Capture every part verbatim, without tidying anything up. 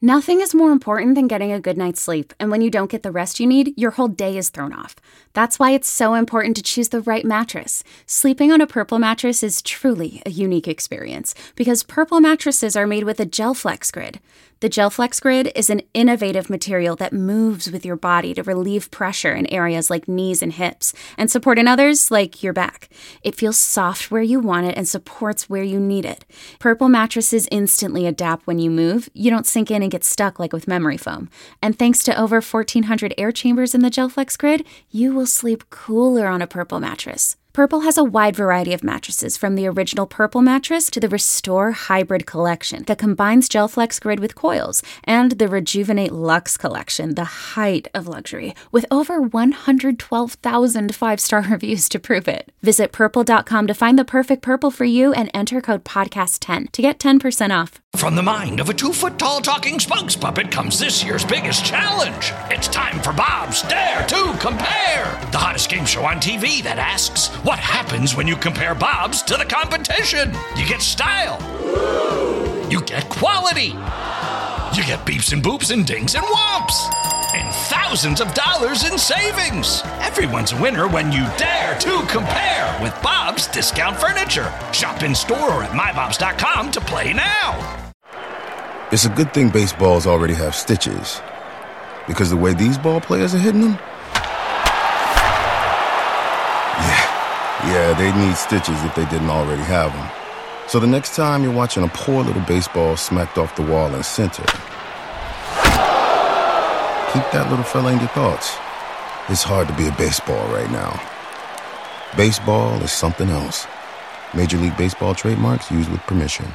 Nothing is more important than getting a good night's sleep, and when you don't get the rest you need, your whole day is thrown off. That's why it's so important to choose the right mattress. Sleeping on a Purple mattress is truly a unique experience, because Purple mattresses are made with a GelFlex Grid. The GelFlex Grid is an innovative material that moves with your body to relieve pressure in areas like knees and hips, and support in others like your back. It feels soft where you want it and supports where you need it. Purple mattresses instantly adapt when you move. You don't sink in and get stuck like with memory foam. And thanks to over fourteen hundred air chambers in the GelFlex Grid, you will sleep cooler on a Purple mattress. Purple has a wide variety of mattresses, from the original Purple mattress to the Restore Hybrid collection that combines GelFlex Grid with coils, and the Rejuvenate Luxe collection, the height of luxury, with over one hundred twelve thousand five-star reviews to prove it. Visit purple dot com to find the perfect Purple for you and enter code podcast ten to get ten percent off. From the mind of a two-foot-tall talking spokes puppet comes this year's biggest challenge. It's time for Bob's Dare to Compare, the hottest game show on T V that asks, what happens when you compare Bob's to the competition? You get style. You get quality. You get beeps and boops and dings and whomps. And thousands of dollars in savings. Everyone's a winner when you dare to compare with Bob's Discount Furniture. Shop in store or at my bobs dot com to play now. It's a good thing baseballs already have stitches, because the way these ball players are hitting them, yeah, yeah, they need stitches if they didn't already have them. So the next time you're watching a poor little baseball smacked off the wall in center, keep that little fella in your thoughts. It's hard to be a baseball right now. Baseball is something else. Major League Baseball trademarks used with permission.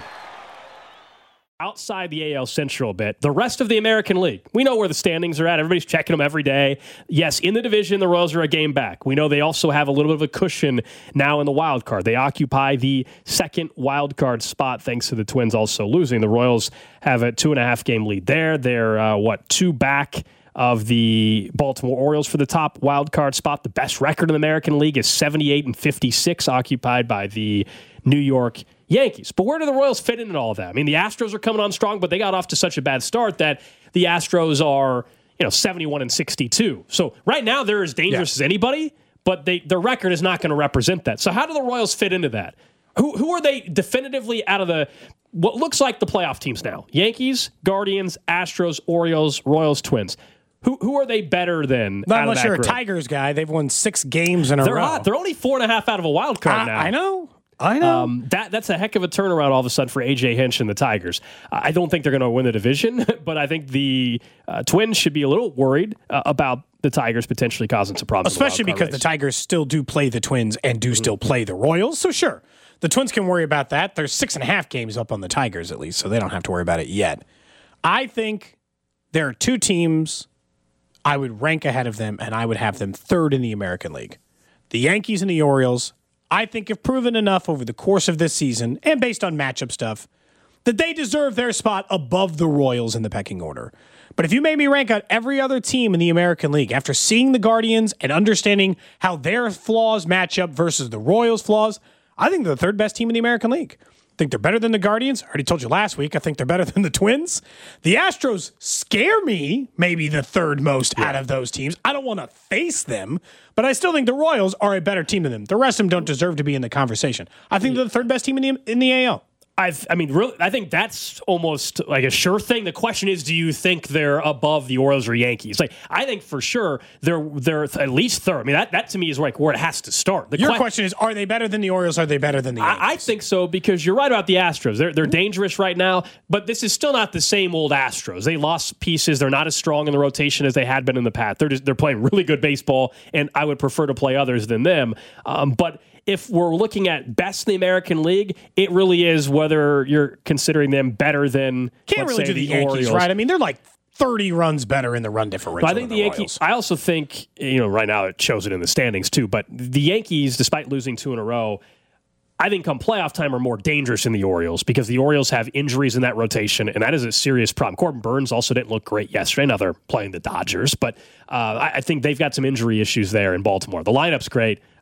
Outside the A L Central a bit, the rest of the American League, we know where the standings are at. Everybody's checking them every day. Yes, in the division, the Royals are a game back. We know they also have a little bit of a cushion now in the wild card. They occupy the second wild card spot thanks to the Twins also losing. The Royals have a two and a half game lead there. They're, uh, what, two back of the Baltimore Orioles for the top wild card spot. The best record in the American League is seventy-eight and fifty-six, occupied by the New York Yankees. But where do the Royals fit in all of that? I mean, the Astros are coming on strong, but they got off to such a bad start that the Astros are, you know, seventy-one and sixty-two. So right now they're as dangerous yeah. as anybody, but they their record is not going to represent that. So how do the Royals fit into that? Who who are they definitively out of the what looks like the playoff teams now? Yankees, Guardians, Astros, Orioles, Royals, Twins. Who who are they better than? Not unless you're group? a Tigers guy. They've won six games in a They're row. hot. They're only four and a half out of a wild card I, now. I know. I know. Um, that that's a heck of a turnaround all of a sudden for A J Hinch and the Tigers. I don't think they're going to win the division, but I think the uh, Twins should be a little worried uh, about the Tigers potentially causing some problems. Especially the because race. the Tigers still do play the Twins and do mm-hmm. still play the Royals. So sure, the Twins can worry about that. There's six and a half games up on the Tigers at least, so they don't have to worry about it yet. I think there are two teams I would rank ahead of them, and I would have them third in the American League. The Yankees and the Orioles, I think, have proven enough over the course of this season, and based on matchup stuff, that they deserve their spot above the Royals in the pecking order. But if you made me rank out every other team in the American League, after seeing the Guardians and understanding how their flaws match up versus the Royals' flaws, I think they're the third best team in the American League. I think they're better than the Guardians. I already told you last week, I think they're better than the Twins. The Astros scare me, maybe the third most yeah. out of those teams. I don't want to face them, but I still think the Royals are a better team than them. The rest of them don't deserve to be in the conversation. I think they're the third best team in the in the A L. I I mean, really, I think that's almost like a sure thing. The question is, do you think they're above the Orioles or Yankees? Like, I think for sure they're they're at least third. I mean, that, that to me is like where it has to start. The Your que- question is, are they better than the Orioles? Are they better than the Yankees? I, I think so, because you're right about the Astros. They're they're dangerous right now, but this is still not the same old Astros. They lost pieces. They're not as strong in the rotation as they had been in the past. They're just, they're playing really good baseball, and I would prefer to play others than them. Um, but if we're looking at best in the American League, it really is whether you're considering them better than, Can't let's really say, do the, the Yankees, Orioles. right? I mean, they're like thirty runs better in the run differential. But I think than the, the Yankees, Royals. I also think, you know, right now it shows it in the standings too, but the Yankees, despite losing two in a row, I think come playoff time are more dangerous than the Orioles, because the Orioles have injuries in that rotation, and that is a serious problem. Corbin Burns also didn't look great yesterday. Now they're playing the Dodgers, but uh, I, I think they've got some injury issues there in Baltimore. The lineup's great.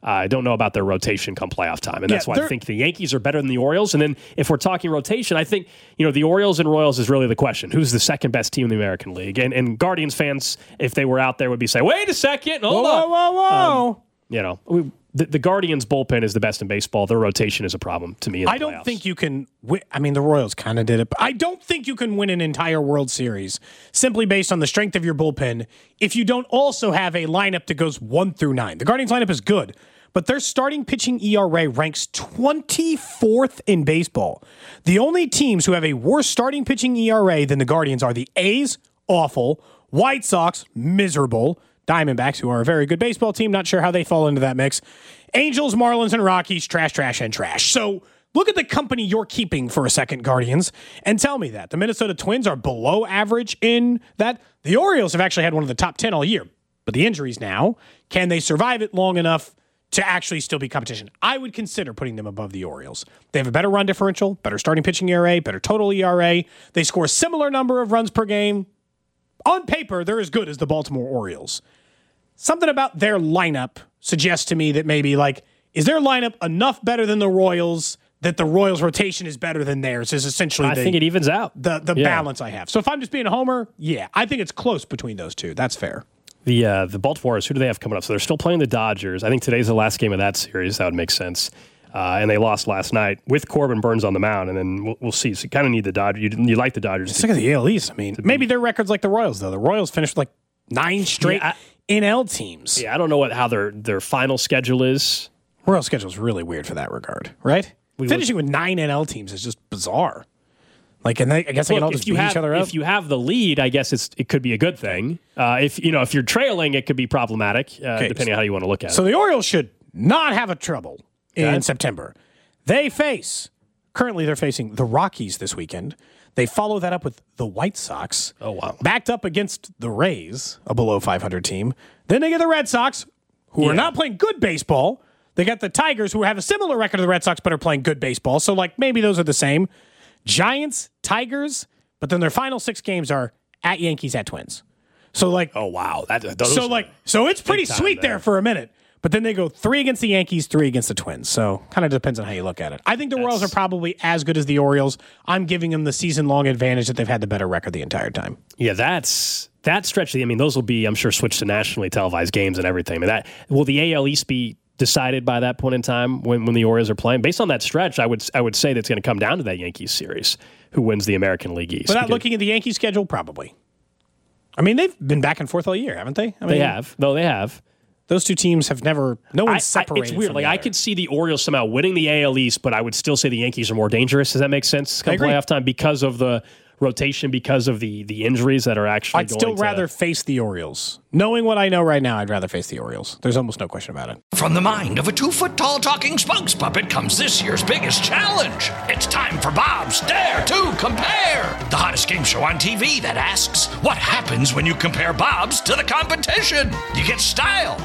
I don't know about their rotation come playoff time, and that's Yeah, why I think the Yankees are better than the Orioles. And then if we're talking rotation, I think you know the Orioles and Royals is really the question: who's the second best team in the American League? And, and Guardians fans, if they were out there, would be saying, "Wait a second, hold whoa, on, whoa, whoa, whoa!" Um, you know, we, the, the Guardians' bullpen is the best in baseball. Their rotation is a problem to me. In the I don't playoffs. think you can win. I mean, the Royals kind of did it, but I don't think you can win an entire World Series simply based on the strength of your bullpen if you don't also have a lineup that goes one through nine. The Guardians lineup is good, but their starting pitching E R A ranks twenty-fourth in baseball. The only teams who have a worse starting pitching E R A than the Guardians are the A's, awful, White Sox, miserable, Diamondbacks, who are a very good baseball team, not sure how they fall into that mix, Angels, Marlins, and Rockies, trash, trash, and trash. So look at the company you're keeping for a second, Guardians, and tell me that. The Minnesota Twins are below average in that. The Orioles have actually had one of the top ten all year, but the injuries now, can they survive it long enough to actually still be competition? I would consider putting them above the Orioles. They have a better run differential, better starting pitching E R A, better total E R A. They score a similar number of runs per game. On paper, they're as good as the Baltimore Orioles. Something about their lineup suggests to me that maybe, like, is their lineup enough better than the Royals that the Royals' rotation is better than theirs is essentially I the, think it evens out. the, the Yeah. balance I have. So if I'm just being a homer, yeah, I think it's close between those two. That's fair. The uh, the Baltimore, who do they have coming up? So they're still playing the Dodgers. I think today's the last game of that series. That would make sense. Uh, and they lost last night with Corbin Burns on the mound, and then we'll, we'll see. So you kind of need the Dodgers. You, you like the Dodgers. Just look at the A L East. I mean, maybe their record's like the Royals, though. The Royals finished with like nine straight Yeah, I- N L teams. Yeah, I don't know what how their their final schedule is. Royals schedule is really weird for that regard, right? We Finishing with nine N L teams is just bizarre. Like, and they, I guess they can all Look, just if you beat have each other up. if you have the lead, I guess it's it could be a good thing. Uh, if you know if you're trailing, it could be problematic, uh, Okay, depending on how you want to look at So it. the Orioles should not have a trouble in Okay. September. They face, currently they're facing the Rockies this weekend. They follow that up with the White Sox. Oh, wow. Backed up against the Rays, a below five hundred team. Then they get the Red Sox, who Yeah. are not playing good baseball. They got the Tigers, who have a similar record to the Red Sox, but are playing good baseball. So, like, maybe those are the same. Giants, Tigers, but then their final six games are at Yankees, at Twins. So, like, Oh wow, that those so are- like, so it's pretty time sweet there. there. for a minute. But then they go three against the Yankees, three against the Twins. So kind of depends on how you look at it. I think the Royals are probably as good as the Orioles. I'm giving them the season-long advantage that they've had the better record the entire time. yeah, that's that stretch. I mean, those will be, I'm sure, switched to nationally televised games and everything. I mean, that will the A L East be decided by that point in time when, when the Orioles are playing? Based on that stretch, I would I would say that's going to come down to that Yankees series, who wins the American League East. Without Because looking at the Yankee schedule, probably. I mean, they've been back and forth all year, haven't they? I mean, they have, though they have. Those two teams have never. No I- one's I- separated. it's weird. from Like the I other. could see the Orioles somehow winning the A L East, but I would still say the Yankees are more dangerous. Does that make sense? Come agree. playoff time because of the rotation, because of the the injuries that are actually. I'd going still to- rather face the Orioles. Knowing what I know right now, I'd rather face the Orioles. There's almost no question about it. From the mind of a two-foot-tall talking spokes puppet comes this year's biggest challenge. It's time for Bob's Dare to Compare, the hottest game show on T V that asks, what happens when you compare Bob's to the competition? You get style.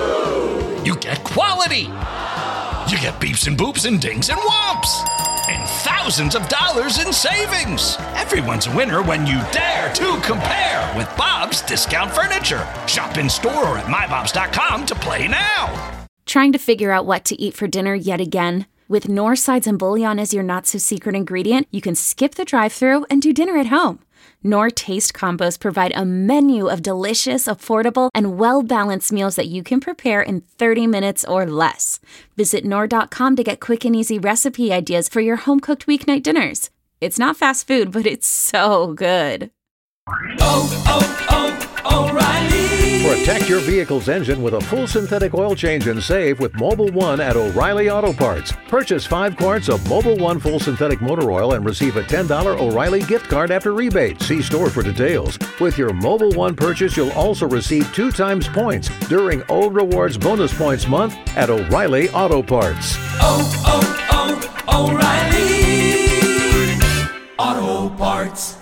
You get quality. You get beeps and boops and dings and whomps. And thousands of dollars in savings. Everyone's a winner when you dare to compare with Bob's Discount Furniture. Shop in store or at my bobs dot com to play now. Trying to figure out what to eat for dinner yet again? With Knorr sides and bouillon as your not-so-secret ingredient, you can skip the drive-thru and do dinner at home. Knorr Taste Combos provide a menu of delicious, affordable, and well-balanced meals that you can prepare in thirty minutes or less. Visit Knorr dot com to get quick and easy recipe ideas for your home-cooked weeknight dinners. It's not fast food, but it's so good. Oh, oh, oh, O'Reilly. Protect your vehicle's engine with a full synthetic oil change and save with Mobile One at O'Reilly Auto Parts. Purchase five quarts of Mobile One full synthetic motor oil and receive a ten dollars O'Reilly gift card after rebate. See store for details. With your Mobile One purchase, you'll also receive two times points during O Rewards Bonus Points Month at O'Reilly Auto Parts. Oh, oh, oh, O'Reilly. Auto Parts.